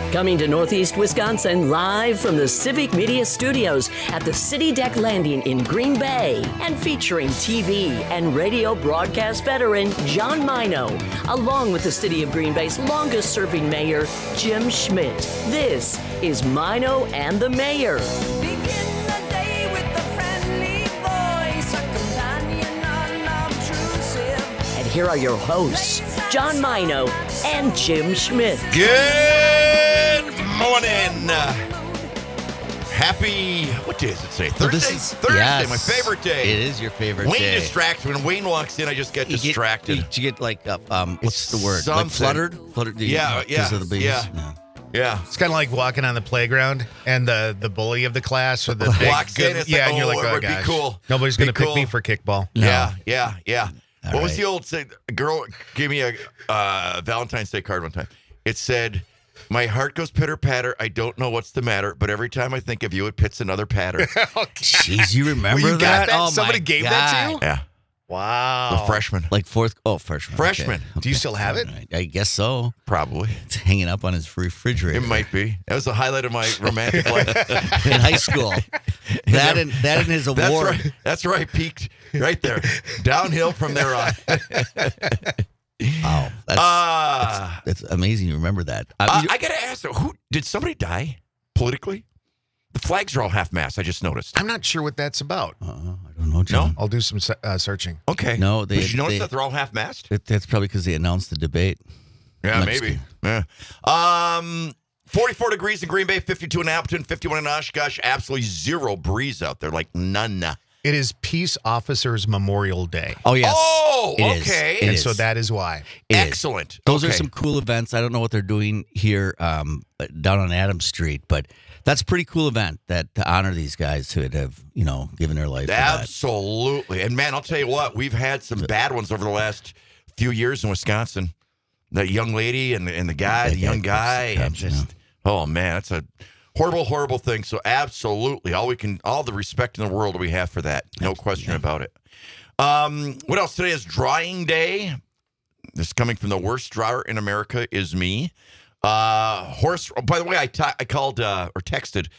Coming to Northeast Wisconsin live from the Civic Media Studios at the City Deck Landing in Green Bay and featuring TV and radio broadcast veteran John Mino, along with the City of Green Bay's longest serving mayor, Jim Schmidt. This is Mino and the Mayor. Begin the day with a friendly voice, a companion unobtrusive. And here are your hosts, John Mino and Jim Schmidt. Good morning. Happy, what day is it today? Thursday? Thursday, yes, my favorite day. It is your favorite Wayne day. distracts me. When Wayne walks in, I just get distracted. You get like, what's the word? Something. Like fluttered? Fluttered? Yeah. Because of the bees? Yeah. It's kind of like walking on the playground and the bully of the class or the big Walks in, it's like, and you're oh, like, it oh would be gosh, cool. nobody's going to Be pick cool. me for kickball. Yeah. All What was right. the old say? A girl gave me a Valentine's Day card one time. It said, "My heart goes pitter patter. I don't know what's the matter, but every time I think of you, it pits another patter." Jeez, you remember Well, you got that? that? Oh, Somebody my gave God. that to you? Yeah, Wow. the freshman, Like freshman. Freshman. Okay. Do you still have it? All right. I guess so. probably. It's hanging up on his refrigerator. It might be. That was the highlight of my romantic life. In high school. that and his award. That's where I peaked. Right there. Downhill from there on. Wow. That's amazing you remember that. I got to ask, who did somebody die politically? The flags are all half-mast, I just noticed. I'm not sure what that's about. I don't know, John. I'll do some searching. Okay. No, Did you notice that they're all half-mast? That's probably because they announced the debate. Yeah, I'm maybe. just Yeah. 44 degrees in Green Bay, 52 in Appleton, 51 in Oshkosh. Absolutely zero breeze out there, like none. It is Peace Officers Memorial Day. Oh, yes. Oh, It is. okay. It and is. so that is why. It is. Excellent. Those are Okay. some cool events. I don't know what they're doing here down on Adams Street, but that's a pretty cool event that to honor these guys who have, given their life for that. Absolutely. And man, I'll tell you what, we've had some bad ones over the last few years in Wisconsin. That young lady and the guy, the young guy, and just, oh man, that's a horrible, horrible thing. So absolutely, all the respect in the world we have for that. No question about it. What else? Today is drying day. This is coming from the worst dryer in America is me. Horse. Oh, by the way, I called or texted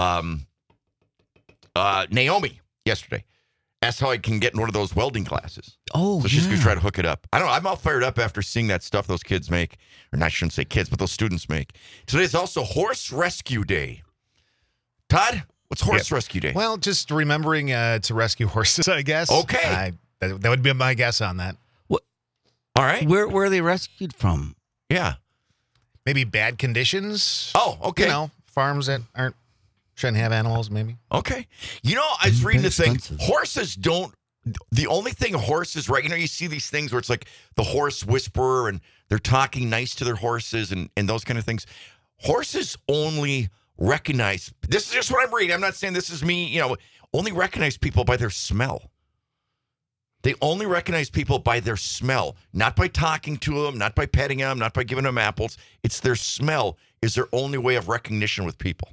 Naomi yesterday. Asked how I can get in one of those welding classes. Oh, So she's going to try to hook it up. I don't know. I'm all fired up after seeing that stuff those kids make. Or I shouldn't say kids, but those students make. Today is also Horse Rescue Day. Todd, what's Horse Rescue Day? Well, just remembering to rescue horses, I guess. Okay. That would be my guess on that. All right. Where are they rescued from? Yeah. Maybe bad conditions. Oh, okay. Farms that shouldn't have animals, maybe. Okay. I was reading They're this thing. expensive. Horses don't. The only thing horses, right? You see these things where it's like the horse whisperer and they're talking nice to their horses and those kind of things. Horses only recognize. This is just what I'm reading. I'm not saying this is me. Only recognize people by their smell. They only recognize people by their smell, not by talking to them, not by petting them, not by giving them apples. It's their smell is their only way of recognition with people.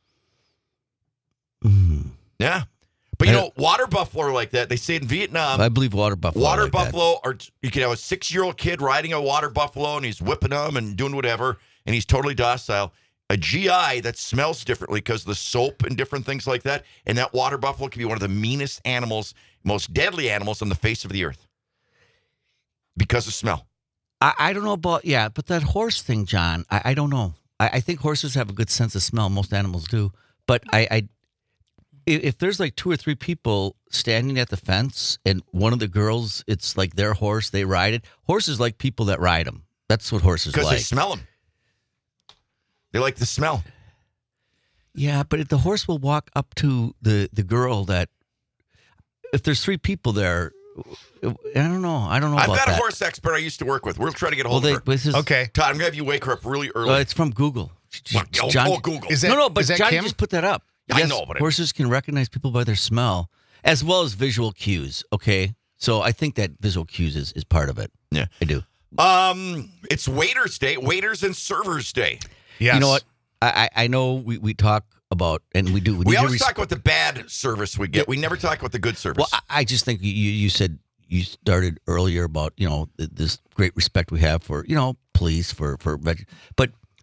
Yeah. But, water buffalo are like that. They say in Vietnam, I believe water buffalo. water like that. buffalo are, you can have a 6-year-old kid riding a water buffalo and he's whipping them and doing whatever, and he's totally docile. A GI that smells differently because of the soap and different things like that. And that water buffalo can be one of the meanest animals, most deadly animals on the face of the earth because of smell. I don't know about, but that horse thing, John, I don't know. I think horses have a good sense of smell. Most animals do. But if there's like 2 or 3 people standing at the fence and one of the girls, it's like their horse, they ride it. Horses like people that ride them. That's what horses like. Because they smell them. They like the smell. Yeah, but if the horse will walk up to the girl that, if there's 3 people there, I don't know. I don't know I've about got that. a horse expert I used to work with. We'll try to get a Well, hold of her. this is, Okay. Todd, I'm going to have you wake her up really early. it's from Google. Google. Is that, No, but is that John Kim? just put that up. I Yes, know, but horses can recognize people by their smell as well as visual cues. Okay, so I think that visual cues is part of it. Yeah. I do. It's Waiters Day, Waiters and Servers Day. Yes. You know what? I know we talk about, and we do. We need to always talk about the bad service we get. We never talk about the good service. Well, I just think you said you started earlier about this great respect we have for police for but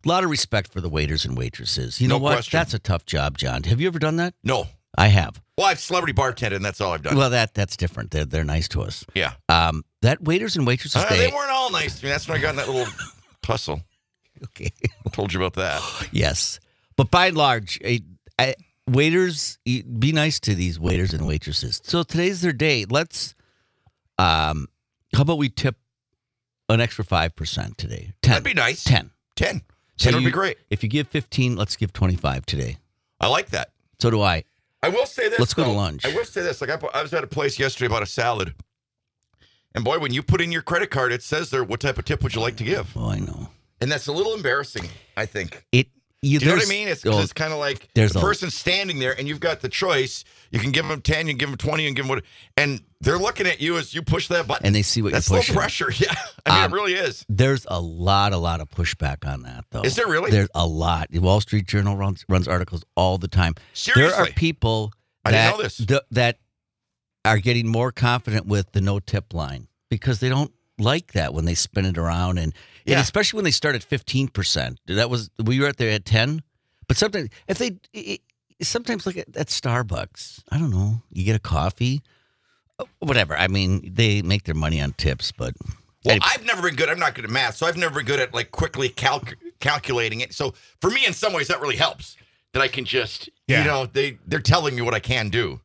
A lot of respect for the waiters and waitresses. You know No what? question. That's a tough job, John. Have you ever done that? No. I have. Well, I've celebrity bartended, and that's all I've done. Well, that's different. They're nice to us. yeah. That waiters and waitresses They day. weren't all nice to me. That's when I got in that little tussle. Okay. I told you about that. Yes, but by and large, waiters be nice to these waiters and waitresses. So today's their day. Let's. How about we tip an extra 5% today? 10. That'd be nice. 10. 10. So 10 would be you- great. If you give 15, let's give 25 today. I like that. So do I. I will say this. Let's go to though. lunch. I will say this. Like I was at a place yesterday about a salad, and boy, when you put in your credit card, it says there what type of tip would you like to give, Oh, I know. and that's a little embarrassing. I think. It. Do you know what I there's- mean? It's oh, kind of like there's the a- person standing there, and you've got the choice. You can give them 10, you can give them 20, and give them what, and they're looking at you as you push that button, and they see what that's you're low pushing. pressure. Yeah, I mean, it really is. There's a lot of pushback on that, though. Is there really? There's a lot. The Wall Street Journal runs articles all the time. There are Seriously? people I that didn't know this. that are getting more confident with the no tip line because they don't like that when they spin it around and Yeah. especially when they start at 15%. That was we were at there at 10, but sometimes if they sometimes like at Starbucks, I don't know, you get a coffee, whatever. I mean, they make their money on tips, but Well, anyway. I've never been good. I'm not good at math, so I've never been good at like quickly calculating it. So for me, in some ways, that really helps. That I can just, Yeah. you know, they're telling me what I can do.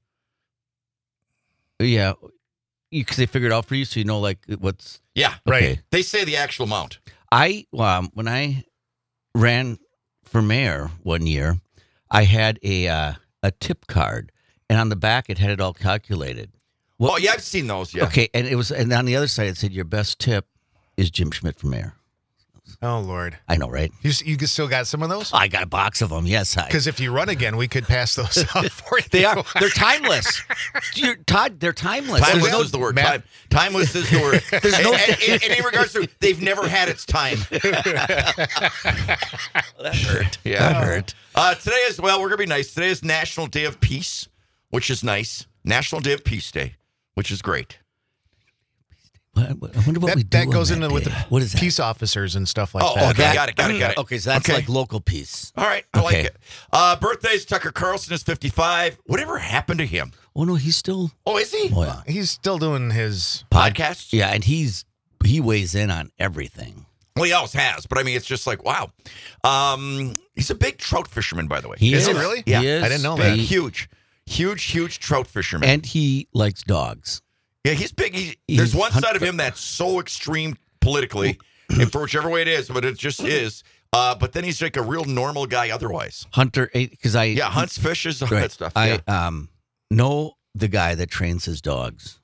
Yeah, because they figured it out for you, so you know like what's Yeah, Right. okay. they say the actual amount. When I ran for mayor one year, I had a tip card, and on the back it had it all calculated. Well, Oh yeah, I've seen those. Yeah. Okay, and on the other side it said your best tip is Jim Schmidt for mayor. Oh Lord, I know, right? you still got some of those? I got a box of them. Yes, Because if you run again, we could pass those out for you. they are. They're timeless. Todd, they're timeless. Timeless There's no- is the word. math- Timeless is the word. There's no- and in regards to, they've never had its time. that hurt. Yeah. That hurt. Today is, well, we're going to be nice. Today is National Day of Peace, which is nice. National Day of Peace Day, which is great. I wonder what we do. That goes on into that with day. the What is that? peace officers and stuff like Oh, that. okay. That- Got it. Okay, so that's Okay. like local peace. All right. I like Okay. it. Birthdays, Tucker Carlson is 55. Whatever happened to him? Oh no, he's still. Oh, is he? Oh yeah. He's still doing his. Podcasts? Yeah, and he weighs in on everything. Well, he always has, but I mean, it's just like, wow. He's a big trout fisherman, by the way. He Is he is. really? Yeah. He is. I didn't know Big, that. huge trout fisherman. And he likes dogs. Yeah, he's big. He's There's one hunt- side of him that's so extreme politically, and for whichever way it is, but it just is. But then he's like a real normal guy otherwise. Hunter, because I Yeah, hunts, fishes, all right, that stuff. Yeah. I know the guy that trains his dogs.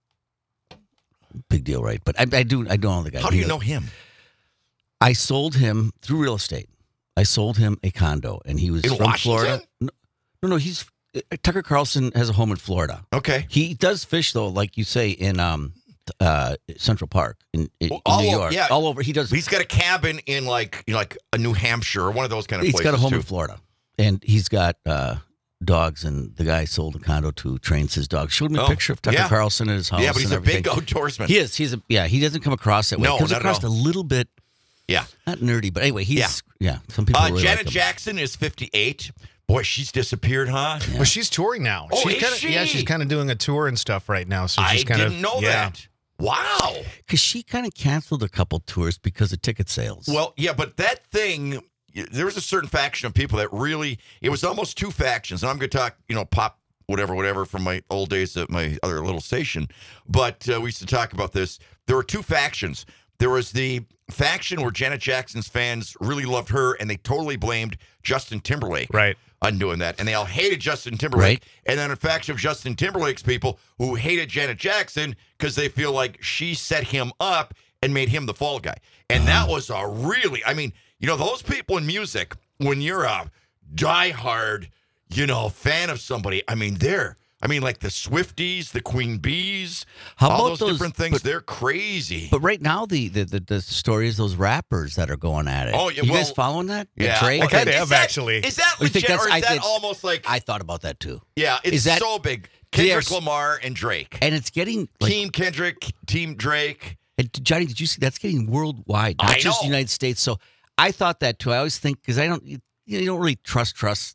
Big deal, right? But I don't know the guy. How do you know him? I sold him through real estate. I sold him a condo, and he was In from Washington? Florida. No. He's Tucker Carlson has a home in Florida. Okay. He does fish though, like you say in Central Park in All New over, York. yeah. All over. He does. He's got a cabin in like a New Hampshire or one of those kind of He's places got a home too. in Florida, and he's got dogs. And the guy sold a condo to trains his dogs. Showed me a Oh, picture of Tucker yeah. Carlson at his house. Yeah, but he's and a big everything. outdoorsman. He is. He doesn't come across that way. No, He comes not at across all. a little bit, Yeah. not nerdy, but anyway, he's Some people really Janet like him. Jackson is 58. Boy, she's disappeared, huh? Well, she's touring now. Oh, she's is kinda, she? Yeah, she's kind of doing a tour and stuff right now. So I she's kind didn't know that. Wow. Because she kind of canceled a couple tours because of ticket sales. Well, yeah, but that thing, there was a certain faction of people that really, it was almost two factions. And I'm going to talk, pop, whatever, from my old days at my other little station. But we used to talk about this. There were two factions. There was the faction where Janet Jackson's fans really loved her, and they totally blamed Justin Timberlake Right. on doing that. And they all hated Justin Timberlake. Right. And then a faction of Justin Timberlake's people who hated Janet Jackson because they feel like she set him up and made him the fall guy. And that was a really, those people in music, when you're a diehard, fan of somebody, like the Swifties, the Queen Bees, How all about those those- different things, they're crazy. But right now, the story is those rappers that are going at it. Oh, yeah, you guys well, following that? Yeah. Drake? I kinda Is have, that- actually. Is that You think legit, or is that's- that it's- almost like, I thought about that too. yeah, it's is that- so big. They are Kendrick s- Lamar and Drake. And it's getting like, Team Kendrick, Team Drake. and Johnny, did you see that's getting worldwide, not I just know. the United States? So I thought that too. I always think because you don't really trust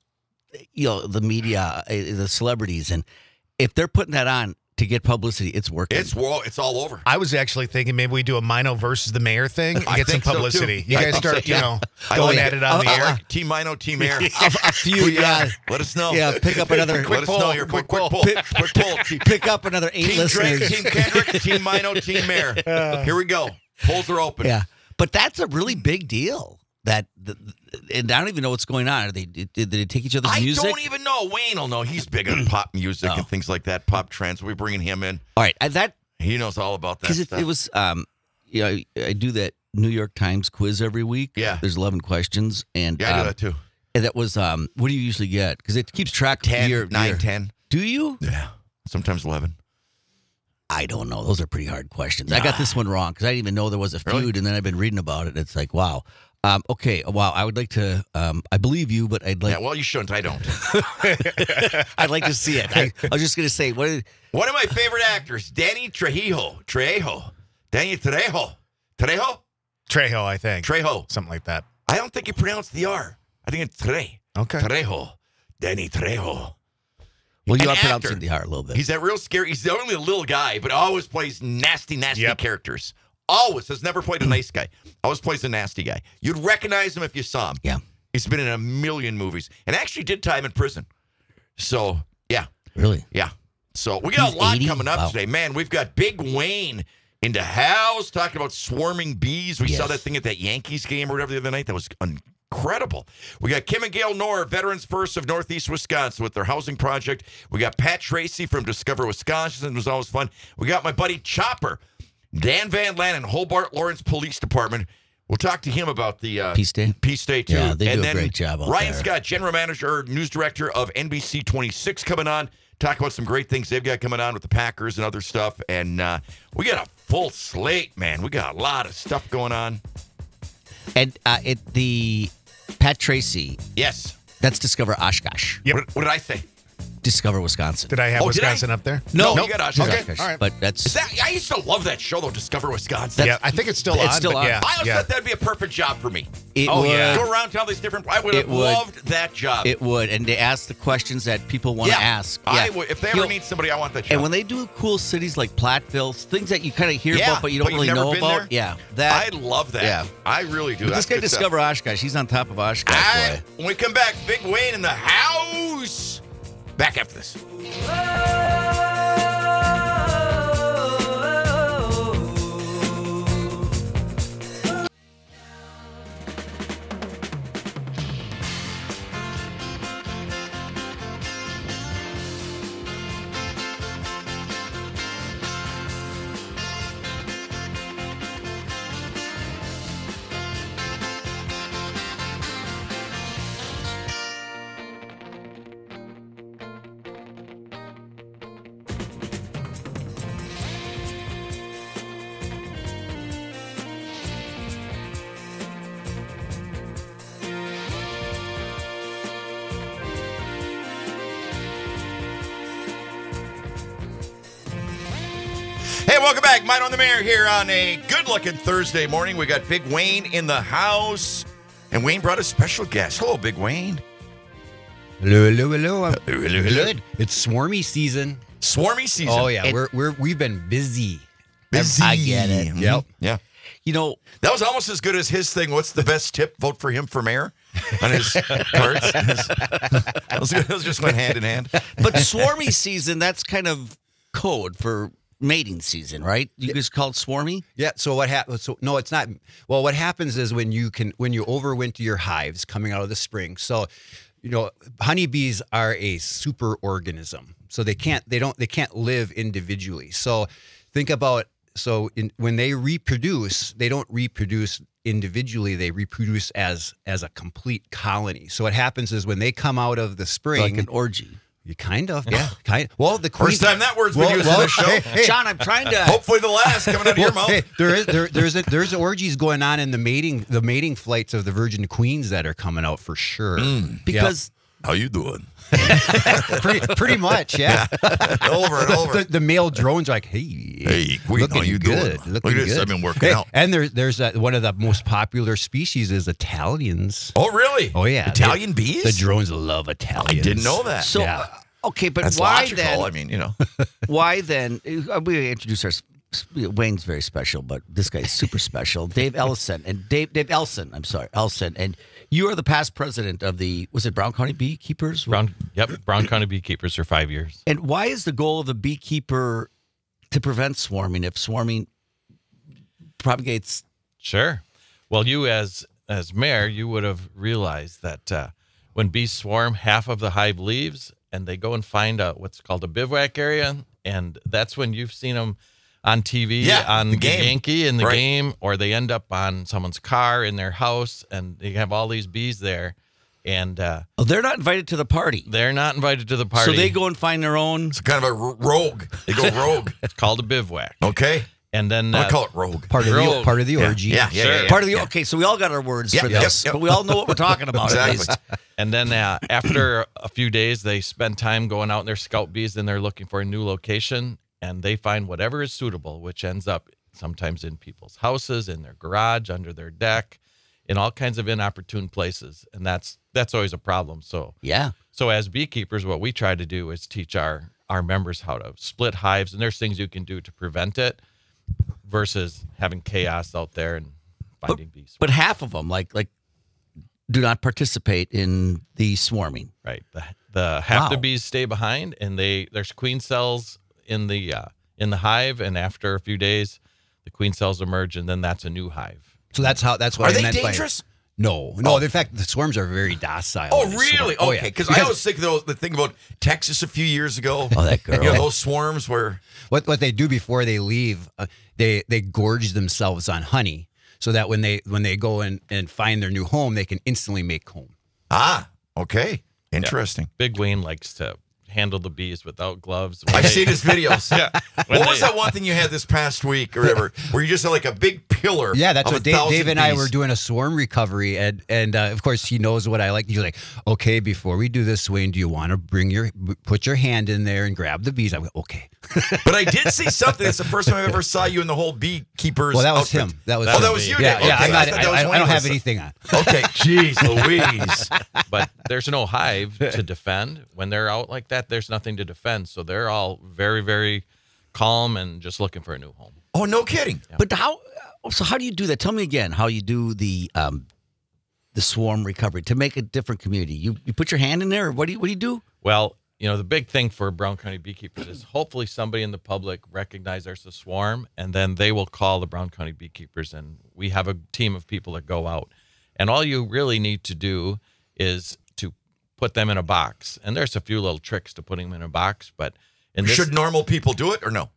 the media, the celebrities, and if they're putting that on to get publicity, it's working. It's all over. I was actually thinking maybe we do a Mino versus the mayor thing and I get some think so, too. publicity. You I guys think start, so, yeah. going at it on the air. Team Mino, Team Air. a few, yeah. Let us know. Yeah, pick up another Let us know your quick poll. Quick poll. pick up another 8 Team listeners. Drake, Team Kendrick, Team Mino, Team Air. Here we go. Polls are open. Yeah, but that's a really big deal. And I don't even know what's going on. Did they take each other's music? I don't even know. Wayne will know. He's big on pop music and things like that. Pop trends. We're bringing him in. All right, that He knows all about that. because stuff. it was I do that New York Times quiz every week. Yeah. There's 11 questions, and Yeah, I do that too. And that was what do you usually get? Because it keeps track 10, of your 9, 10. Do you? Yeah. Sometimes 11. I don't know. Those are pretty hard questions. I got this one wrong because I didn't even know there was a feud, Really? and then I've been reading about it. It's like, wow. Okay, wow. I would like to. I believe you, but I'd like. Yeah, well, you shouldn't. I don't. I'd like to see it. I was just gonna say what. One of my favorite actors, Danny Trejo. Danny Trejo. Trejo, I think. Trejo. Something like that. I don't think you pronounce the R. I think it's Tre. Okay. Trejo. Danny Trejo. Well, you An are pronouncing actor. the R a little bit. He's that real scary. He's only a little guy, but always plays nasty Yep. characters. Always. Has never played a nice guy. Always plays a nasty guy. You'd recognize him if you saw him. Yeah. He's been in a million movies and actually did time in prison. So, yeah. Really? Yeah. So we got He's a lot 80? coming up Wow. today. Man, we've got Big Wayne in the house talking about swarming bees. We saw Yes. that thing at that Yankees game or whatever the other night. That was incredible. We got Kim and Gail Knorr, Veterans First of Northeast Wisconsin with their housing project. We got Pat Tracy from Discover Wisconsin. It was always fun. We got my buddy Chopper, Dan Van Lannen, Hobart Lawrence Police Department. We'll talk to him about the Peace Day? Peace Day, too. Yeah, they and do a then great job out Ryan there. Scott, General Manager, News Director of NBC 26, coming on. Talk about some great things they've got coming on with the Packers and other stuff. And we got a full slate, man. We got a lot of stuff going on. And the Pat Tracy, Yes. that's Discover Oshkosh. Yep. What did I say? Discover Wisconsin. Did I have Oh, did Wisconsin up there? No, Nope. you got Oshkosh. Okay. Oshkosh. All right. But that's Is that, I used to love that show, though, Discover Wisconsin. Yeah, I think it's still It's on. still but on. Yeah, I always yeah. thought that'd be a perfect job for me. it Oh, would. yeah. Go around to all these different. I would have It would. loved that job. It would, and they ask the questions that people want to ask. I would. If they You ever know, need somebody, I want that job. and when they do cool cities like Platteville, things that you kind of hear Yeah, about but you don't you've really never know been about, there? yeah, that. I love that. Yeah. I really do. But That's this guy good stuff. Discover Oshkosh, he's on top of Oshkosh. All boy. right, when we come back, Big Wayne in the house. Back after this. Hey, welcome back. Mine on the Mayor here on a good-looking Thursday morning. We got Big Wayne in the house, and Wayne brought a special guest. Hello, Big Wayne. Hello, hello, hello. I'm Hello, hello. good. It's swarmy season. Swarmy season. Oh yeah, It- we've been busy. Busy. I get it. Mhm. Yep. Yeah. You know, That was almost as good as his thing. What's the best tip? Vote for him for mayor on his cards. Those just went hand in hand. but swarmy season, that's kind of code for mating season, right? You guys call it swarmy? Yeah. So what happens? So no, it's not. Well, what happens is when you overwinter your hives coming out of the spring. So, honeybees are a super organism. So they can't live individually. So think about. When they reproduce, they don't reproduce individually. They reproduce as a complete colony. So what happens is when they come out of the spring, Like an orgy. you kind of, yeah, kind. Well, the queen. First time that word's been used in this show. Hey, John, I'm trying to. Hopefully the last coming out of your mouth. Hey, there's orgies going on in the mating flights of the virgin queens that are coming out for sure. Because How you doing? pretty much, yeah. Over and over. The male drones are like, hey, Queen, looking how you good, doing? looking Look at this, good. I've been working out. And there's one of the most popular species is Italians. Oh, really? Oh yeah, Italian bees? The drones love Italians. I didn't know that. So, Yeah. okay, but That's why logical. then? I mean, you know. Why then? We introduce our. Wayne's very special, but this guy's super special. Dave Ellison and Dave Elson. I'm sorry, Elson, and you are the past president of the Brown County Beekeepers? Brown County Beekeepers for 5 years. And why is the goal of the beekeeper to prevent swarming? If swarming propagates, Sure. Well, you as mayor, you would have realized that when bees swarm, half of the hive leaves, and they go and find what's called a bivouac area, and that's when you've seen them on TV, on the game. Yankee in the Right. game, or they end up on someone's car in their house, and they have all these bees there, and they're not invited to the party. they're not invited to the party. So they go and find their own. It's kind of a rogue. They go rogue. It's called a bivouac, Okay. and then I call it rogue. Part of the orgy. Yeah. Part of the okay, so we all got our words Yeah, for yep, this, yep. but we all know what we're talking about. At Exactly. least. And then after a few days, they spend time going out in their scout bees, and they're looking for a new location, and they find whatever is suitable, which ends up sometimes in people's houses, in their garage, under their deck, in all kinds of inopportune places, and that's always a problem. So Yeah. So as beekeepers, what we try to do is teach our members how to split hives, and there's things you can do to prevent it versus having chaos out there and finding bees. But half of them, like, do not participate in the swarming. Right. The half the Wow. bees stay behind, and there's queen cells in the hive, and after a few days, the queen cells emerge, and then that's a new hive. So that's what Are I they meant by- dangerous? No. In fact, the swarms are very docile. Oh, when they swarm. really? Oh, Okay. yeah. Because I always think the thing about Texas a few years ago. Oh, that girl. You know, those swarms were. What they do before they leave, they gorge themselves on honey, so that when they go and find their new home, they can instantly make comb. Ah, okay. Interesting. Big Wayne likes to handle the bees without gloves. I've seen his videos. Yeah. What was that one thing you had this past week or whatever, where you just had like a big pillar? Yeah, that's of what 1,000 Dave and I bees? were doing a swarm recovery, and of course he knows what I like. He's like, okay, before we do this, Wayne, do you want to put your hand in there and grab the bees? I went, okay. But I did see something. It's the first time I ever saw you in the whole beekeepers. Well, that was outfit. him. That was Oh, him. that was you. Yeah, Dave. yeah. Okay, I'm not, I thought that was I Wayne don't have was- anything on. Okay, jeez, Louise. But there's no hive to defend. When they're out like that, there's nothing to defend. So they're all very, very calm and just looking for a new home. Oh, no kidding. But how do you do that? Tell me again how you do the swarm recovery to make a different community. You put your hand in there, or what do you do? Well, the big thing for Brown County Beekeepers is hopefully somebody in the public recognize there's a swarm, and then they will call the Brown County Beekeepers, and we have a team of people that go out. And all you really need to do is to put them in a box. And there's a few little tricks to putting them in a box, but Should normal people do it or no?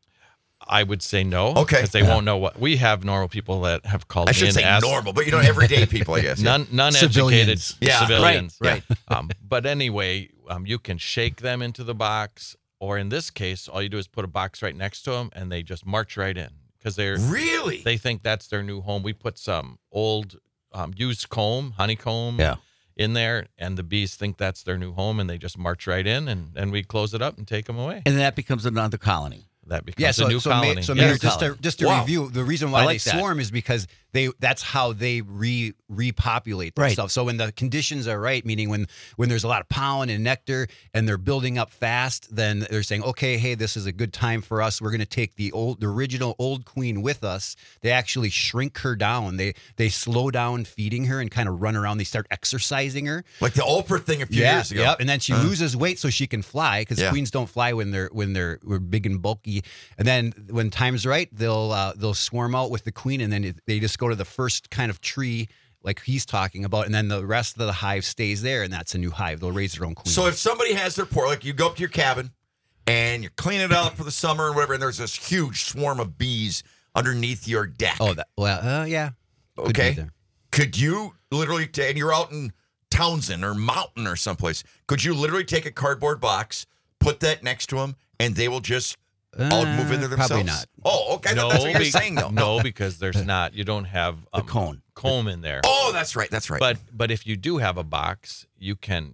I would say no. Okay. Because they won't know what. We have normal people that have called I me should and say asked. normal, but everyday people, I guess. None educated Civilians. Yeah, civilians. right. But anyway, you can shake them into the box, or in this case, all you do is put a box right next to them, and they just march right in because Really? they think that's their new home. We put some old used comb, honeycomb, Yeah. in there, and the bees think that's their new home, and they just march right in, and we close it up and take them away. And then that becomes another colony. That becomes Yeah, so a new colony. Mayor, Yes. Mayor, just to Wow. review, the reason I why like they that. swarm is because that's how they repopulate Right. themselves. So when the conditions are right, meaning when there's a lot of pollen and nectar and they're building up fast, then they're saying, okay, hey, this is a good time for us. We're going to take the original old queen with us. They actually shrink her down. They slow down feeding her and kind of run around. They start exercising her. Like the Oprah thing a few years ago. Yep. And then she loses weight so she can fly because Yeah. queens don't fly when they're big and bulky. And then when time's right, they'll swarm out with the queen, and then they just go to the first kind of tree like he's talking about, and then the rest of the hive stays there, and that's a new hive. They'll raise their own queen. So if somebody has their porch, like you go up to your cabin and you clean it out for the summer and whatever, and there's this huge swarm of bees underneath your deck. Yeah. Could be Okay. there. Could you literally, and you're out in Townsend or Mountain or someplace, could you literally take a cardboard box, put that next to them, and they will just all move in there themselves? Probably not. Oh, okay. That's what you're saying, though. No, because there's not. You don't have The cone. comb in there. Oh, that's right. That's right. But if you do have a box, you can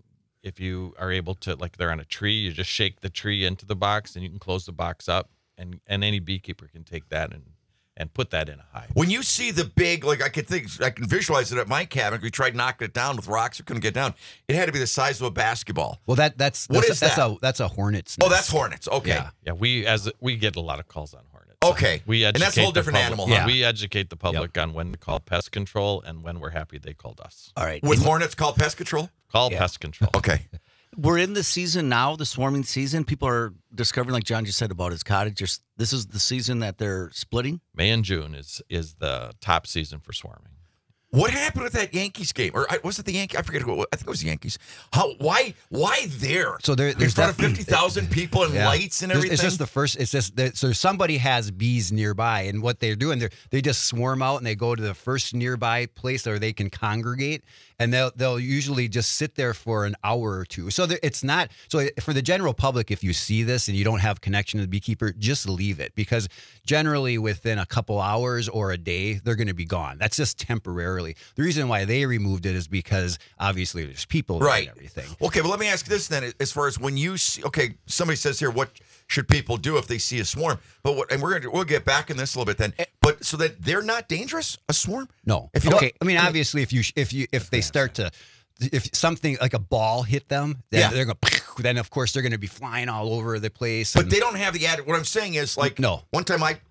if you are able to, like they're on a tree, you just shake the tree into the box and you can close the box up, and any beekeeper can take that and put that in a hive. When you see the big, like I can visualize it at my cabin. We tried knocking it down with rocks. We couldn't get down. It had to be the size of a basketball. Well, that's What is that? That's a hornet's Oh, nest. that's hornets. Okay. Yeah. Yeah, we get a lot of calls on hornets. Okay. We educate And that's a whole the different public. animal, huh? We educate the public on when to call pest control and when we're happy they called us. All right. With hornets called pest control? Call pest control. Okay. We're in the season now, the swarming season. People are discovering, like John just said about his cottage, this is the season that they're splitting. May and June is the top season for swarming. What happened with that Yankees game? Or was it the Yankees? I forget who it was. I think it was the Yankees. Why there? So in there's front of definitely- 50,000 people and Yeah. lights and There's- everything? It's just the first. It's just that so somebody has bees nearby, and what they're doing, they just swarm out and they go to the first nearby place where they can congregate, and they'll usually just sit there for an hour or two. So it's not so for the general public. If you see this and you don't have connection to the beekeeper, just leave it, because generally within a couple hours or a day they're going to be gone. That's just temporarily. The reason why they removed it is because obviously there's people there Right. and everything. Okay, but let me ask this then, as far as when you see, okay, somebody says here, what should people do if they see a swarm? But we'll get back in this a little bit then. But so that they're not dangerous, a swarm? No. If you Okay. don't- I mean, obviously, if they start to, if something like a ball hit them, then Yeah. they're going. Then of course they're going to be flying all over the place. But and- they don't have the added. What I'm saying is, like, No. one time at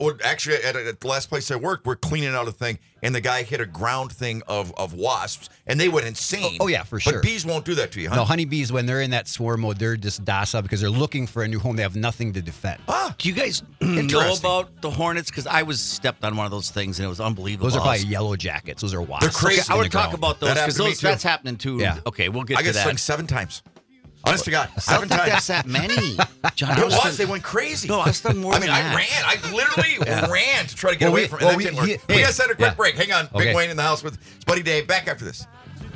the last place I worked, we're cleaning out a thing, and the guy hit a ground thing of wasps, and they went insane. Oh, yeah, for sure. But bees won't do that to you, huh? No, honeybees, when they're in that swarm mode, they're just docile because they're looking for a new home. They have nothing to defend. Ah, Do you guys know Interesting. about the hornets? Because I was stepped on one of those things and it was unbelievable. Those are probably yellow jackets. Those are wasps. They're crazy. Okay, I want to talk about those That because happened to me, too. that's happening too. Yeah. Okay, we'll get I to got that. stung 7 times. Honest to God, I 7 don't think times. that's that many. John, It was. They went crazy. No, I stung more I mean, than I that. ran. I literally ran to try to get Well, away we- from it. well, That we- didn't work. he- We hey, got to set a quick yeah. break. Hang on. Big Okay. Wayne in the house with his buddy Dave. Back after this.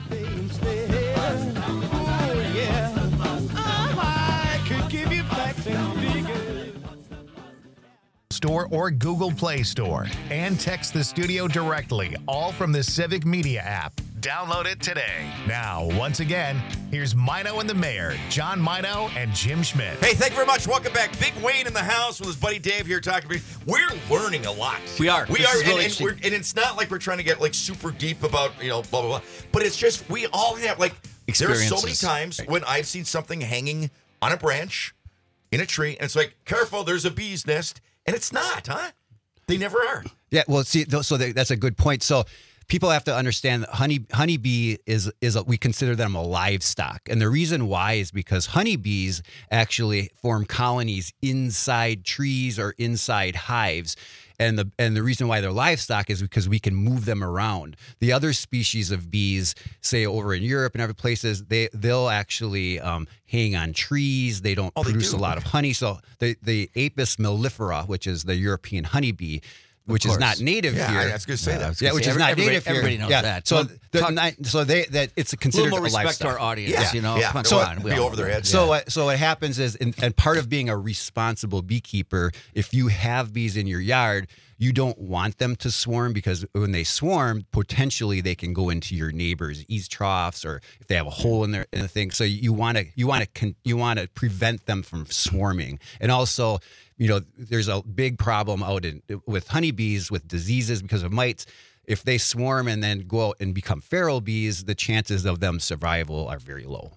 Store or Google Play Store and text the studio directly, all from the Civic Media app. Download it today. Now, once again, here's Mino and the Mayor, John Mino and Jim Schmidt. Hey, thank you very much. Welcome back. Big Wayne in the house with his buddy Dave here talking to me. We're learning a lot. We are. We This are. is really And interesting. and it's not like we're trying to get like super deep about, blah, blah, blah. But it's just, we all have like, there are so many Experiences. times when I've seen something hanging on a branch in a tree and it's like, careful, there's a bee's nest. And it's not, huh? They never are. Yeah, well, see, so that's a good point. So people have to understand that honeybee is we consider them a livestock, and the reason why is because honeybees actually form colonies inside trees or inside hives. And the reason why they're livestock is because we can move them around. The other species of bees, say over in Europe and other places, they'll actually hang on trees. They don't Oh, they produce do? a lot of honey. So the Apis mellifera, which is the European honeybee, which is not native Yeah, here. I was going to say that. Yeah, which is not native here. everybody knows yeah. that. So, So it's a little considered more a respect lifestyle. to our audience, Yeah, you know. yeah. Come on, So- come on. We be all over their know heads. that. So what happens is, and part of being a responsible beekeeper, if you have bees in your yard, you don't want them to swarm, because when they swarm, potentially they can go into your neighbor's eaves troughs, or if they have a hole in the thing. So you want to prevent them from swarming. And also, there's a big problem with honeybees with diseases because of mites. If they swarm and then go out and become feral bees, the chances of them survival are very low.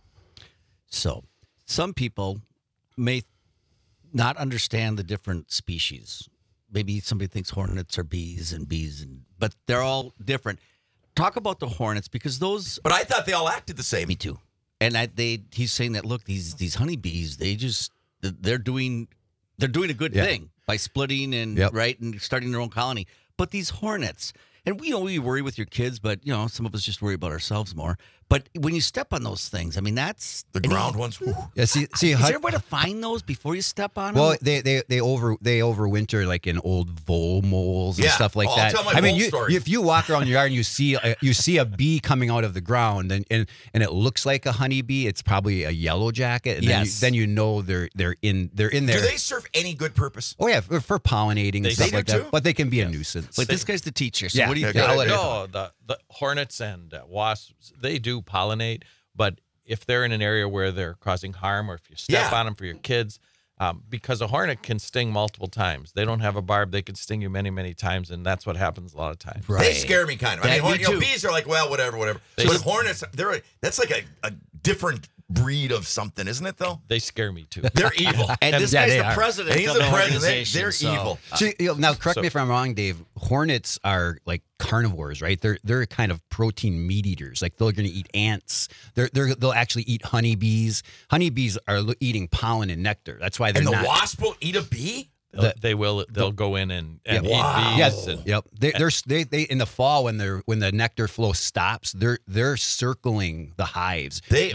So, some people may not understand the different species. Maybe somebody thinks hornets are bees, but they're all different. Talk about the hornets, because those. But I thought they all acted the same. Me too. And he's saying that, look, these honeybees, they're doing a good thing by splitting and and starting their own colony. But these hornets, and we worry with your kids, but some of us just worry about ourselves more. But when you step on those things, I mean, that's The ground ones. Whew. Yeah, see, Is there a way to find those before you step on them? well, they overwinter like in old vole moles and Yeah. stuff like I'll that. tell my I mean, vole story. if you walk around your yard and you see a bee coming out of the ground and it looks like a honeybee, it's probably a yellow jacket, and Yes. then you know they're in there. Do they serve any good purpose? Oh yeah, for pollinating They and stuff do like too? that. But they can be a nuisance. But this guy's the teacher, so Yeah. what do you Yeah, think? I'll let it- No, the hornets and wasps, they do pollinate, but if they're in an area where they're causing harm, or if you step on them for your kids. Because a hornet can sting multiple times. They don't have a barb. They can sting you many, many times, and that's what happens a lot of times. They scare me kind of. I mean, bees are like, well, whatever. But hornets, that's like a different breed of something, isn't it, though? They scare me, too. They're evil. And this guy's the president He's of the the president. organization. They're evil. Now, correct me if I'm wrong, Dave. Hornets are like carnivores, right? They're kind of protein meat eaters. Like they're going to eat ants. They'll actually eat honeybees. Honeybees are eating pollen and nectar. That's why they're and the not. wasp will eat a bee? They'll go in and eat bees. Yes. And, Yep. They in the fall when the nectar flow stops, they're circling the hives. They're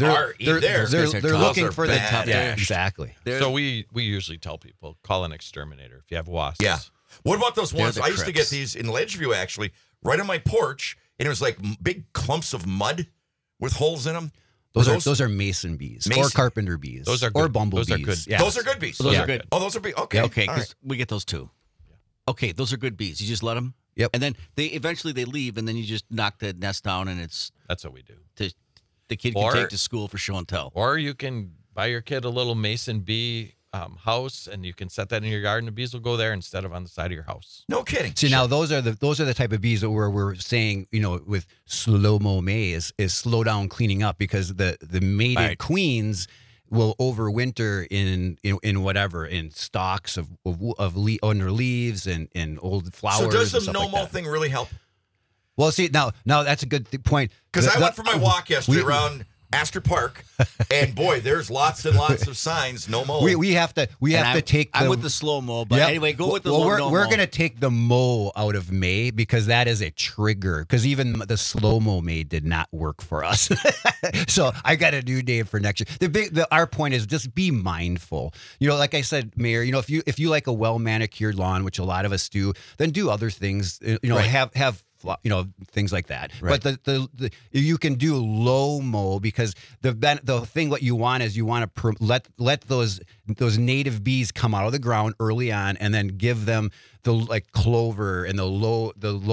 looking for the bad. yeah, exactly. so we usually tell people, call an exterminator if you have wasps. Yeah. What about those ones? the I used to get crips. these in Ledgeview, actually, right on my porch, and it was like big clumps of mud with holes in them. Those are mason bees or carpenter bees. Those are or good. bumblebees. Those are good. Yeah. Those are good bees. Those are good. Oh, those are bees. Okay. Okay, All 'cause right. we get those too. Okay, those are good bees. You just let them. Yep. And then they eventually leave, and then you just knock the nest down, and it's That's what we do. the kid Or- can take to school for show and tell. Or you can buy your kid a little mason bee house, and you can set that in your yard, and the bees will go there instead of on the side of your house. No kidding. See, now those are the type of bees that we're saying, with slow-mo May is slow down cleaning up, because the mated Right. queens will overwinter in whatever, in stalks under leaves and old flowers. So does the and stuff like no-mo that. thing really help? Well, see, now that's a good point. Because I The- went for my walk yesterday we- around Astor Park, and boy, there's lots and lots of signs. No mo. We have to take. I'm with the slow mo, but Yep. anyway, go with the well, low we're, no we're mo. gonna take the mo out of May, because that is a trigger. Because even the slow mo May did not work for us. So I got a new name for next year. Our point is just be mindful. Like I said, Mayor. If you like a well manicured lawn, which a lot of us do, then do other things. Have things like that. Right. But the you can do low mow, because the thing what you want is you want to let those native bees come out of the ground early on, and then give them the clover and the low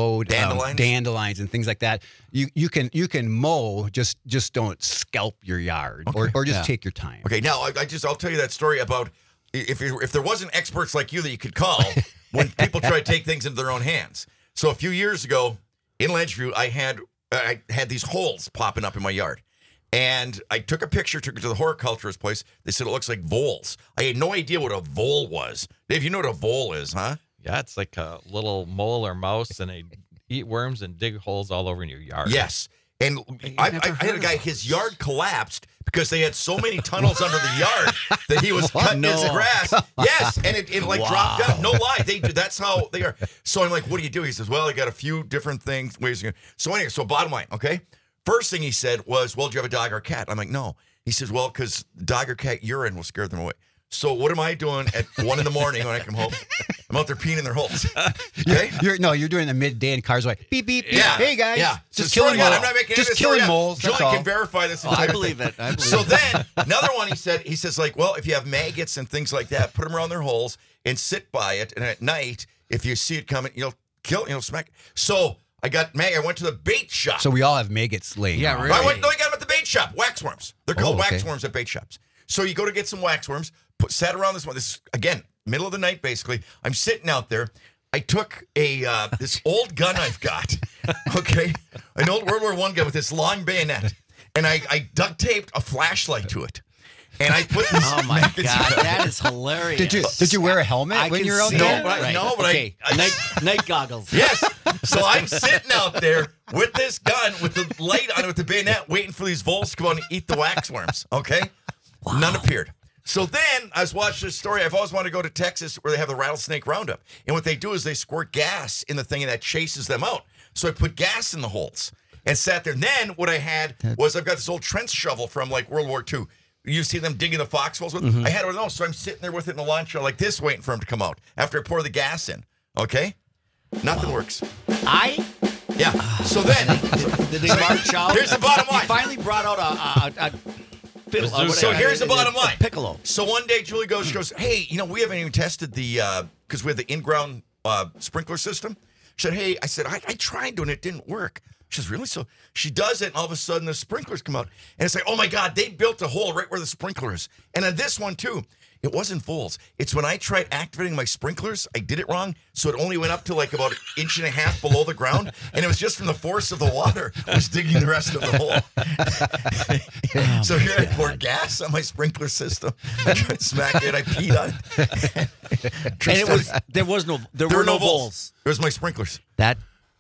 dandelions and things like that. You can mow, just don't scalp your yard, or just take your time. Okay, now I'll tell you that story about if there wasn't experts like you that you could call when people try to take things into their own hands. So a few years ago in Ledgeview, I had these holes popping up in my yard. And I took a picture, took it to the horticulturist place. They said it looks like voles. I had no idea what a vole was. Dave, you know what a vole is, huh? Yeah, it's like a little mole or mouse, and they eat worms and dig holes all over in your yard. Yes. And I had a guy, his yard collapsed because they had so many tunnels under the yard that he was cutting his grass. Yes, and it dropped down. No lie, that's how they are. So I'm like, what do you do? He says, well, I got a few different ways. So anyway, bottom line, okay? First thing he said was, well, do you have a dog or cat? I'm like, no. He says, well, because dog or cat urine will scare them away. So what am I doing at 1 a.m. when I come home? I'm out there peeing in their holes. Okay? You're doing the midday and cars like beep beep beep. Yeah. Hey guys, Yeah. just So killing God, moles. I'm not making Just this killing story up. moles. Julie That's all. can verify this. I entire believe thing. it. I believe So it. then another one, he says like, well, if you have maggots and things like that, put them around their holes and sit by it. And at night, if you see it coming, smack. So I went to the bait shop. So we all have maggots laying. Yeah, around. really. I got them at the bait shop. Waxworms. They're called okay. waxworms at bait shops. So you go to get some waxworms, sat around this one. This again, middle of the night, basically. I'm sitting out there. I took this old gun I've got, okay, an old World War I gun with this long bayonet, and I duct taped a flashlight to it, and I put this. Oh my God, that is hilarious. Did you wear a helmet I when can you're out see there? it. No, Right. no, but Okay. night goggles. Yes. So I'm sitting out there with this gun with the light on it with the bayonet, waiting for these voles to come out and eat the waxworms. Okay, None appeared. So then I was watching this story. I've always wanted to go to Texas where they have the rattlesnake roundup. And what they do is they squirt gas in the thing and that chases them out. So I put gas in the holes and sat there. And then what I had was I've got this old trench shovel from like World War II. You see them digging the foxholes with? I had one of those. So I'm sitting there with it in the lawn chair like this waiting for them to come out after I pour the gas in. Okay? Nothing works. Yeah. So then, Did they march out? here's the bottom line. He finally brought out a fiddle. So here's the bottom line. Piccolo. So one day Julie she goes, hey, we haven't even tested the, because we have the in-ground sprinkler system. She said, hey, I tried doing it. It didn't work. She says, really? So she does it, and all of a sudden the sprinklers come out. And it's like, oh, my God, they built a hole right where the sprinkler is. And on this one, too, it wasn't Vols. It's when I tried activating my sprinklers, I did it wrong, so it only went up to like about 1.5 inches below the ground, and it was just from the force of the water I was digging the rest of the hole. So here I poured gas on my sprinkler system. I tried to smack it. I peed on it. And there were no Vols. It was my sprinklers. That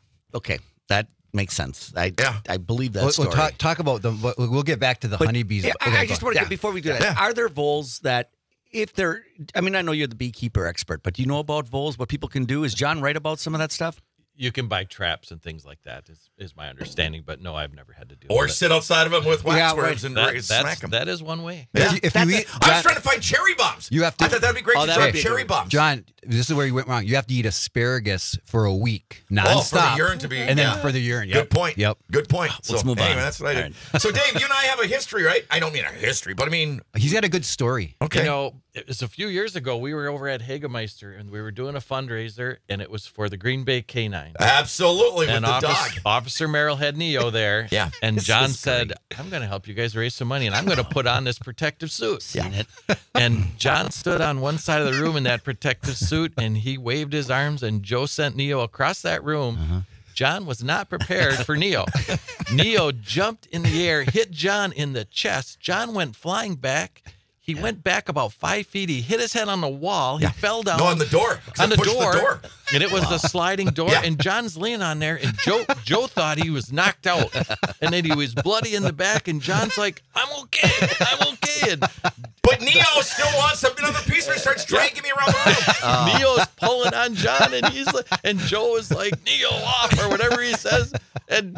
makes sense. I believe that We'll story. talk about them. We'll get back to the honeybees. Yeah, Okay, I just want to before we do that. Yeah. Are there voles that if they're? I mean, I know you're the beekeeper expert, but do you know about voles? What people can do? Is John right about some of that stuff? You can buy traps and things like that, is my understanding. But no, I've never had to do Or with it. sit outside of them with waxworms and That- smack them. that is one way. Yeah. If you eat, I was trying to find cherry bombs. You have to- I thought that'd be great Oh, to that try would be cherry good. bombs. John, this is where you went wrong. You have to eat asparagus for a week, nonstop. Oh, for the urine to be, and yeah. then for the urine. Yep. Good point. Yep. Good point. Let's move on. Anyway, that's what I did. So, Dave, you and I have a history, right? I don't mean a history, but I mean, He's got a good story. okay. You know, it was a few years ago. We were over at Hagemeister, and we were doing a fundraiser, and it was for the Green Bay Canine. Absolutely, with And the dog. Officer Merrill had Neo there. Yeah. And This John is said, I'm going to help you guys raise some money, and I'm going to put on this protective suit. Seen it. And John stood on one side of the room in that protective suit, and he waved his arms, and Joe sent Neo across that room. John was not prepared for Neo. Neo jumped in the air, hit John in the chest. John went flying back. He went back about 5 feet. He hit his head on the wall. He fell down. No, on the door. 'cause I On the pushed door, and it was a sliding door, Yeah. and John's laying on there, and Joe thought he was knocked out, and then he was bloody in the back, and John's like, I'm okay, and But Neo still wants another piece, and he starts dragging me around the room. Neo's pulling on John, and he's like, and Joe is like, Neo off, or whatever he says, and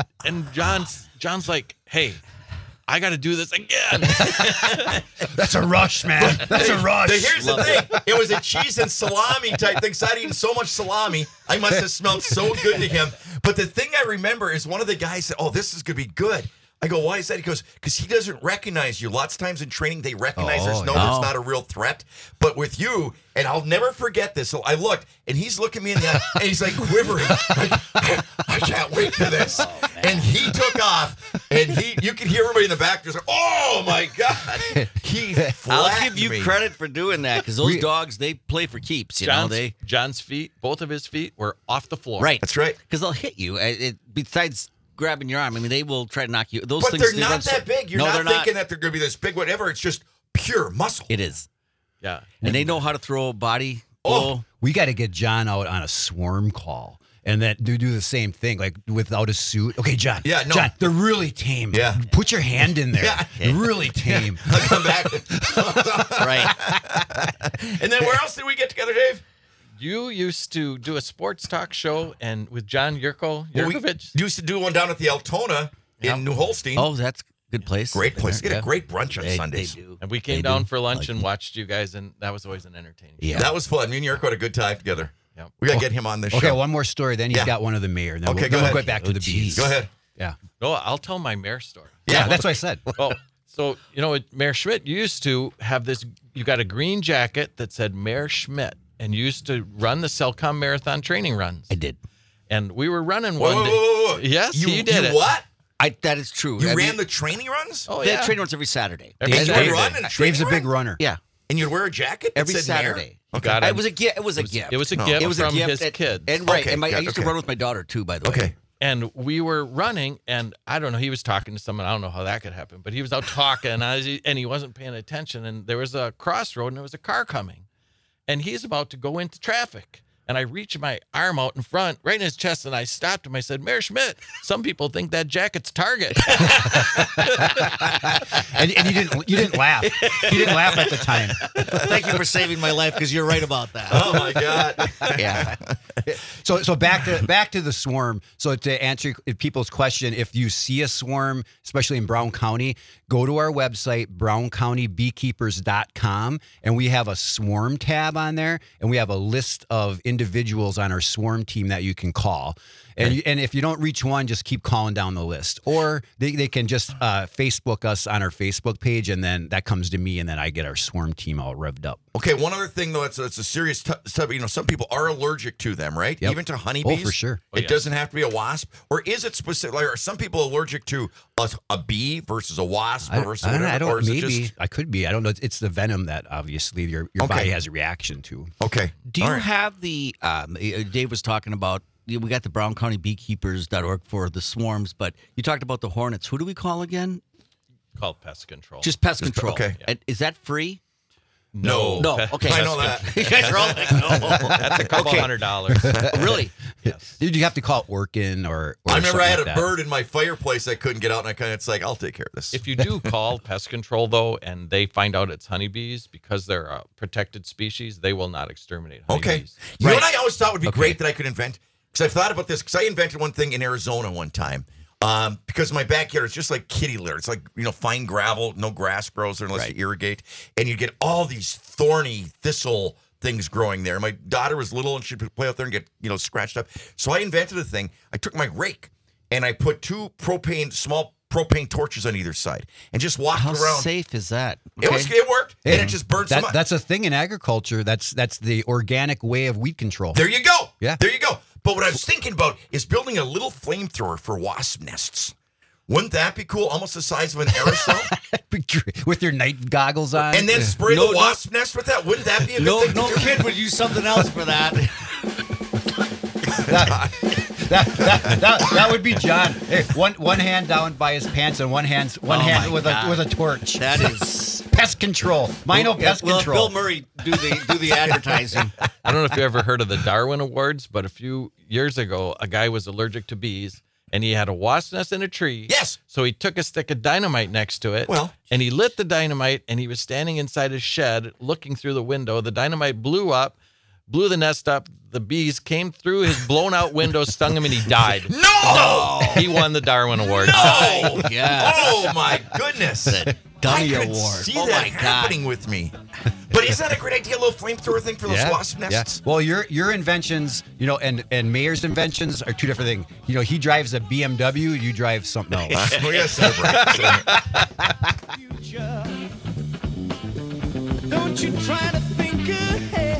John's like, hey, I got to do this again. That's a rush, man. That's a rush. Here's the thing. It was a cheese and salami type thing. So I'd eaten so much salami, I must have smelled so good to him. But the thing I remember is one of the guys said, oh, this is going to be good. I go, why is that? He goes, because he doesn't recognize you. Lots of times in training, they recognize there's there's not a real threat. But with you, and I'll never forget this. So I looked, and he's looking me in the eye, and he's like quivering. Like, I can't wait for this. And he took off, and you could hear everybody in the back just like, oh my God. He I'll flattened give you me. credit for doing that because those dogs they play for keeps. You know John's feet, both of his feet were off the floor. right. That's right. Because they'll hit you. Besides grabbing your arm, I mean they will try to knock you. Those But things they're they not run that big. You're no, not they're thinking that they're going to be this big, whatever. It's just pure muscle. It is, Yeah. and they know how to throw a body. Oh. We got to get John out on a swarm call. And that do the same thing, like without a suit. Okay, John. Yeah, no. John, they're really tame. Yeah. Put your hand in there. Yeah. They're really tame. I'll come back. Right. And then where else did we get together, Dave? You used to do a sports talk show and with John Well, we Yurkovich. used to do one down at the Altona in New Holstein. Oh, that's a good place. Great place. Get Yeah. a great brunch on They Sundays. do. And we came They down do. for lunch Like and it. watched you guys, and that was always an entertaining show. Yeah. That was fun. Me and Yurko had a good time together. Yep. We got to get him on this Okay, show. one more story. Then he's Yeah. got one of the mayor. Then Okay, we'll, go then we'll ahead. get back to the bees. Go ahead. Yeah. No, I'll tell my mayor story. Yeah, that's what I said. Oh, so, Mayor Schmidt, you used to have this, you got a green jacket that said Mayor Schmidt, and you used to run the Cellcom Marathon training runs. I did. And we were running Whoa, one whoa, day. whoa, whoa. Yes, you he did you it. What? That is true. You I ran mean, the training runs? Oh, they yeah. have training runs every Saturday. Every Dave's, Saturday. run and training Dave's a big run? runner. Yeah, And you'd wear a jacket that every said mayor? Saturday. Okay. Got It was a gift. It was a gift. It was a No. gift It was a from gift. his kids. And right, Okay, and I got- used to okay. run with my daughter too. By the way. Okay. And we were running, and I don't know, he was talking to someone. I don't know how that could happen, but he was out talking, and he wasn't paying attention. And there was a crossroad, and there was a car coming. And he's about to go into traffic. And I reached my arm out in front, right in his chest, and I stopped him. I said, Mayor Schmidt, some people think that jacket's Target. And you didn't laugh. You didn't laugh at the time. Thank you for saving my life because you're right about that. Oh, my God. Yeah. So back to the swarm. So to answer people's question, if you see a swarm, especially in Brown County, go to our website, browncountybeekeepers.com, and we have a swarm tab on there, and we have a list of individuals on our swarm team that you can call. And if you don't reach one, just keep calling down the list. Or they can just Facebook us on our Facebook page, and then that comes to me, and then I get our swarm team all revved up. Okay, one other thing, though, it's a serious stuff. Some people are allergic to them, right? Yep. Even to honeybees? Oh, for sure. It doesn't have to be a wasp? Or is it specific? Like, are some people allergic to a bee versus a wasp versus whatever? I don't or is it maybe just... I could be. I don't know. It's the venom that obviously your body has a reaction to. Okay. Do you All right. have the, Dave was talking about, we got the browncountybeekeepers.org for the swarms, but you talked about the hornets. Who do we call again? Called pest control. Just pest control. okay. And is that free? no. No. Okay. I know that. You guys are all like, no. That's a couple $100. Really? Yes. Did you have to call Orkin or I remember I had something a like that? bird in my fireplace I couldn't get out, and it's like, I'll take care of this. If you do call pest control, though, and they find out it's honeybees, because they're a protected species, they will not exterminate Okay. honeybees. You know what I always thought would be great that I could invent? Because I've thought about this, because I invented one thing in Arizona one time. Because my backyard is just like kitty litter. It's like, fine gravel, no grass grows there unless you irrigate. And you get all these thorny thistle things growing there. My daughter was little and she'd play out there and get, scratched up. So I invented a thing. I took my rake and I put two small propane torches on either side and just walked How around. safe is that? It worked. And it just burned some. That's a thing in agriculture. That's the organic way of weed control. There you go. Yeah. There you go. But what I was thinking about is building a little flamethrower for wasp nests. Wouldn't that be cool? Almost the size of an aerosol? With your night goggles on. And then spray the wasp nest with that? Wouldn't that be a good thing? No to do? kid would use something else for that. that would be John. Hey, one hand down by his pants and one hand my with God. a torch. That is Pest control. Pest control. Bill Murray do the advertising. I don't know if you ever heard of the Darwin Awards, but a few years ago, a guy was allergic to bees, and he had a wasp nest in a tree. Yes. So he took a stick of dynamite next to it. Well. And he lit the dynamite, and he was standing inside his shed looking through the window. The dynamite blew the nest up. The bees came through his blown out window, stung him, and he died. No! He won the Darwin Award. No! Yeah. Oh, my goodness. Dummy I could award. see Oh, that my God. happening with me. But isn't that a great idea, a little flamethrower thing for those wasp nests? Well, your inventions, and Mayor's inventions are two different things. He drives a BMW, you drive something else. We gotta celebrate. Don't you try to think ahead.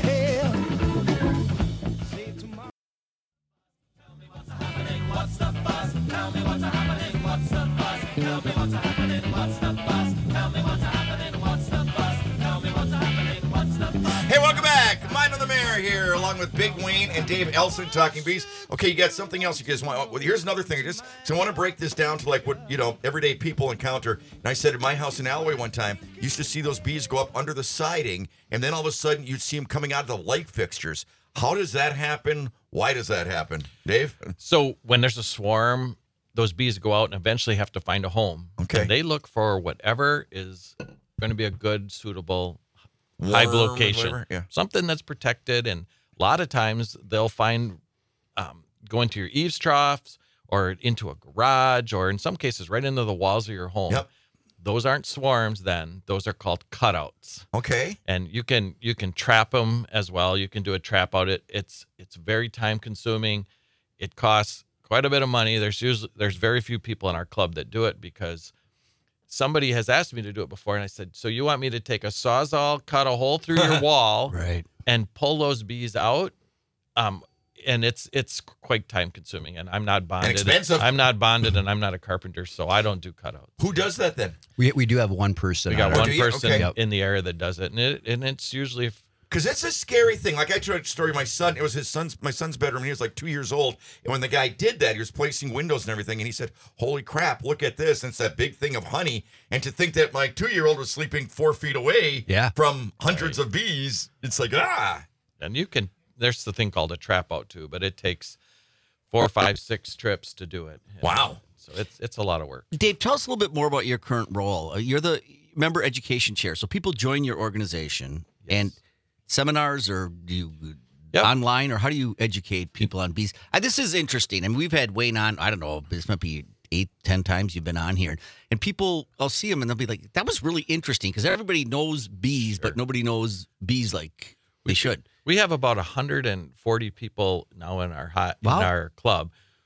Hey, welcome back. Mine on the Mayor here, along with Big Wayne and Dave Elson talking bees. Okay, you got something else you guys want. Well, here's another thing. So I want to break this down to like what, everyday people encounter. And I said at my house in Alloway one time, used to see those bees go up under the siding, and then all of a sudden you'd see them coming out of the light fixtures. How does that happen? Why does that happen? Dave? So when there's a swarm, those bees go out and eventually have to find a home. Okay. And they look for whatever is going to be a good, suitable hive Worm or location. whatever, yeah. Something that's protected. And a lot of times they'll find go into your eaves troughs or into a garage or in some cases right into the walls of your home. Yep. Those aren't swarms then. Those are called cutouts. Okay. And you can trap them as well. You can do a trap out. It's very time consuming. It costs quite a bit of money. There's very few people in our club that do it because somebody has asked me to do it before, and I said, so you want me to take a Sawzall, cut a hole through your wall, Right. and pull those bees out? And it's quite time consuming, and I'm not bonded. And expensive. I'm not bonded, and I'm not a carpenter, so I don't do cutouts. Who does that then? We do have one person. We got on one do you? person Okay. in the area that does it, and it's usually Because it's a scary thing. Like I told a story, my son, it was my son's bedroom, and he was like 2 years old. And when the guy did that, he was placing windows and everything, and he said, holy crap, look at this. And it's that big thing of honey. And to think that my 2-year-old was sleeping 4 feet away from hundreds of bees, it's like, And you can, there's the thing called a trap out too, but it takes 4, 5, 6 trips to do it. Wow. So it's a lot of work. Dave, tell us a little bit more about your current role. You're the member education chair. So people join your organization and seminars, or do you online, or how do you educate people on bees? This is interesting. I mean, we've had Wayne on, I don't know, this might be 8-10 times you've been on here. And people, I'll see them and they'll be like, that was really interesting because everybody knows bees, but nobody knows bees like they should. We have about 140 people now in our in our club.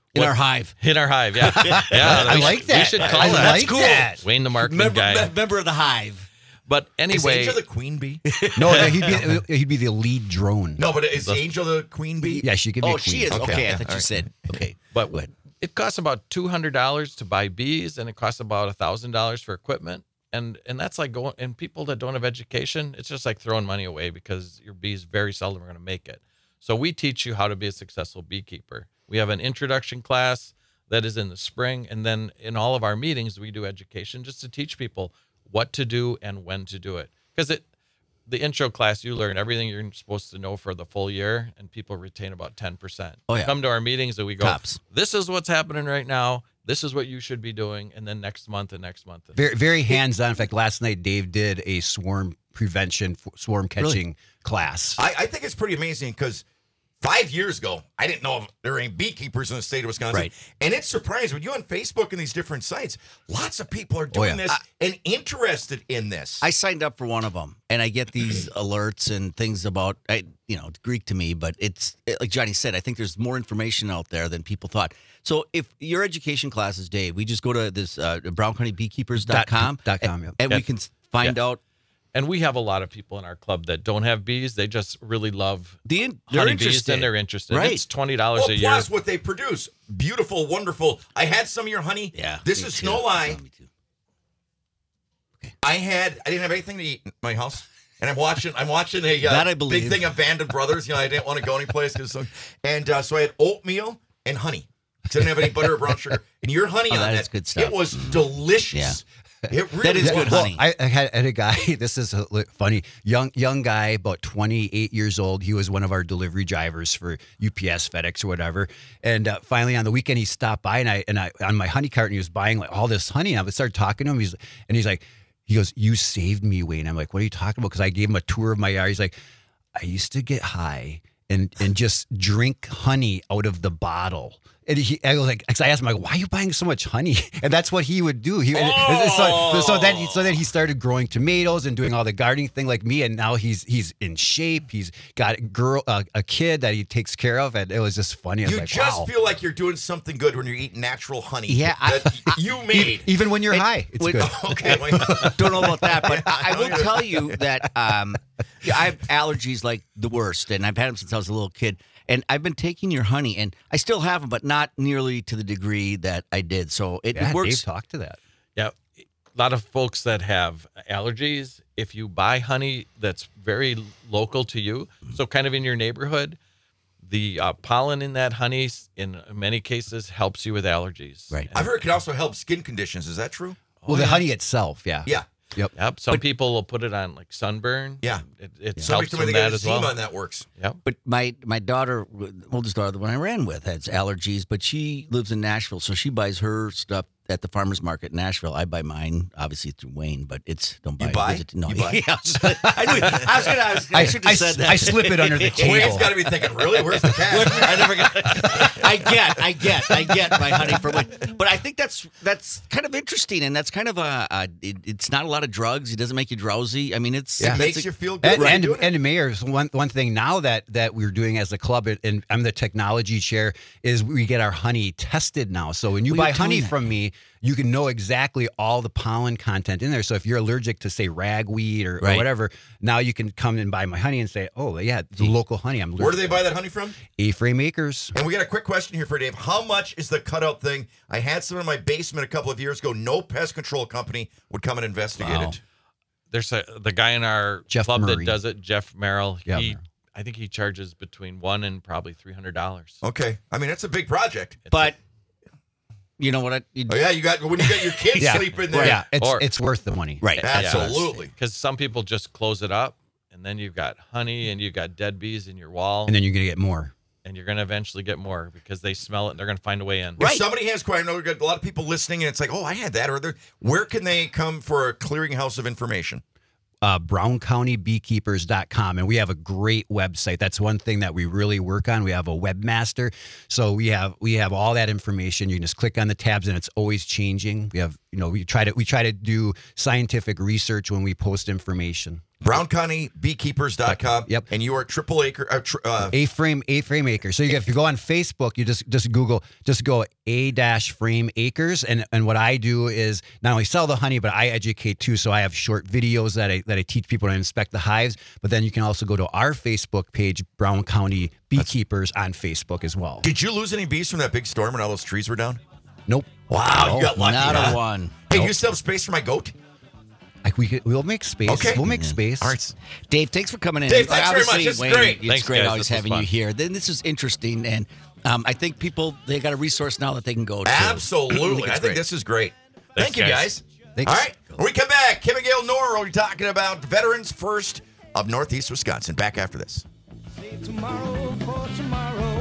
In our hive. In our hive, yeah. I like that. We should call I that. like that. Wayne the marketing guy. Member of the hive. But Is anyway, Angel the queen bee? No, he'd be the lead drone. No, but is Angel the queen bee? Yeah, she could be. Oh, a queen. she is. Okay, I Yeah, thought all you right. said. Okay. but Go ahead. it costs about $200 to buy bees, and it costs about $1,000 for equipment. And that's like going, and people that don't have education, it's just like throwing money away because your bees very seldom are going to make it. So we teach you how to be a successful beekeeper. We have an introduction class that is in the spring. And then in all of our meetings, we do education just to teach people what to do and when to do it. Because the intro class, you learn everything you're supposed to know for the full year, and people retain about 10%. Oh, yeah. Come to our meetings and we go, Tops. this is what's happening right now. This is what you should be doing. And then next month and next month. Very, very hands-on. In fact, last night Dave did a swarm prevention, swarm catching class. I think it's pretty amazing because 5 years ago, I didn't know if there were any beekeepers in the state of Wisconsin. Right. And it's surprising when you on Facebook and these different sites, lots of people are doing yeah. this and interested in this. I signed up for one of them, and I get these alerts and things about, it's Greek to me, but it's like Johnny said. I think there's more information out there than people thought. So if your education classes, Dave, we just go to this browncountybeekeepers.com, .com, yep. and we can find out. And we have a lot of people in our club that don't have bees. They just really love They're honeybees, interested. and they're interested. Right. It's $20 well, a year. plus what they produce, beautiful, wonderful. I had some of your honey. Yeah, This me is too. no lie. Me too. I didn't have anything to eat in my house. And I'm watching a That I big believe. thing of Band of Brothers. You know, I didn't want to go anyplace. So I had oatmeal and honey. I didn't have any butter or brown sugar. And your honey on that that, is good stuff. it was delicious. It really That is was. good honey. I had a guy. This is funny. Young guy, about 28 years old. He was one of our delivery drivers for UPS, FedEx, or whatever. And finally, on the weekend, he stopped by, and I on my honey cart, and he was buying like all this honey. And I started talking to him. He's like, he goes, "You saved me, Wayne." I'm like, "What are you talking about?" Because I gave him a tour of my yard. He's like, "I used to get high and just drink honey out of the bottle." And I was like, cause I asked him, like, "Why are you buying so much honey?" And that's what he would do. So then he started growing tomatoes and doing all the gardening thing like me. And now he's in shape. He's got a kid that he takes care of. And it was just funny. I was You like, just wow. feel like you're doing something good when you're eating natural honey. Yeah, that you made. Even when you're high, it's wait, good. Okay. Don't know about that, but I will tell you that I have allergies like the worst, and I've had them since I was a little kid. And I've been taking your honey, and I still have them, but not nearly to the degree that I did. So it Yeah, works. Dave talked to that. Yeah. A lot of folks that have allergies, if you buy honey that's very local to you, so kind of in your neighborhood, the pollen in that honey, in many cases, helps you with allergies. Right. I've heard it can also help skin conditions. Is that true? Well, the honey itself, yeah. Yeah. Yep. Yep. Some people will put it on like sunburn. Yeah. It Somebody helps told me with they got that as eczema well. and that works. Yep. But my daughter, oldest daughter, the one I ran with, has allergies, but she lives in Nashville, so she buys her stuff at the farmer's market in Nashville. I buy mine, obviously, through Wayne, but it's don't buy You it. buy? Visit- No, You buy? Yeah, I should have said that. I slip it under the Wayne's table. got to be thinking, really? Where's the cash? I never get. I get my honey from it, but I think that's kind of interesting, and that's kind of it's not a lot of drugs. It doesn't make you drowsy. I mean, It makes you feel good. And, when and, you're doing it. and Mayor's one thing now that we're doing as a club, and I'm the technology chair, is we get our honey tested now. So when you Well, buy you're honey doing that. from me, you can know exactly all the pollen content in there. So if you're allergic to, say, ragweed or Right. whatever, now you can come and buy my honey and say, "Oh yeah, the local honey I'm allergic." Where do they buy that honey from? A-Frame Acres. And we got a quick question here for Dave. How much is the cutout thing? I had some in my basement a couple of years ago. No pest control company would come and investigate Wow. it. There's the guy in our Jeff club Murray. that does it, Jeff Merrill. Yeah, He, Merrill. I think he charges between $100 and probably $300. Okay. I mean, that's a big project. But you know what? Oh, yeah, you got when you got your kids Yeah. sleeping there. Yeah, Or- it's worth the money. Right. Absolutely. Because some people just close it up, and then you've got honey and you've got dead bees in your wall, And then you're gonna get more. and you're going to eventually get more because they smell it and they're going to find a way in. If somebody has quite, I know we've got a lot of people listening, and it's like, oh, I had that. Or where can they come for a clearinghouse of information? BrownCountyBeekeepers.com, and we have a great website. That's one thing that we really work on. We have a webmaster, so we have all that information. You can just click on the tabs, and it's always changing. We have we try to do scientific research when we post information. BrownCountyBeekeepers.com. Yep. And you are triple acre. A-frame acres. So if you go on Facebook, you just go A-frame acres. And what I do is not only sell the honey, but I educate too. So I have short videos that I teach people to inspect the hives. But then you can also go to our Facebook page, Brown County Beekeepers on Facebook as well. Did you lose any bees from that big storm when all those trees were down? Nope. Wow, you got lucky. Not huh? a one. Hey, you still have space for my goat? We'll make space. Okay. We'll make space. All right. Dave, thanks for coming in. Dave, thanks very much. Obviously, This is Wayne, great. It's Thanks, great guys. always This was having fun. you here. Then this is interesting, and I think people, they got a resource now that they can go to. Absolutely. I think great. this is great. Thanks, Thank you, guys. Thanks. All right. When we come back, Kim and Gail Norr will be talking about Veterans First of Northeast Wisconsin. Back after this. Tomorrow for tomorrow.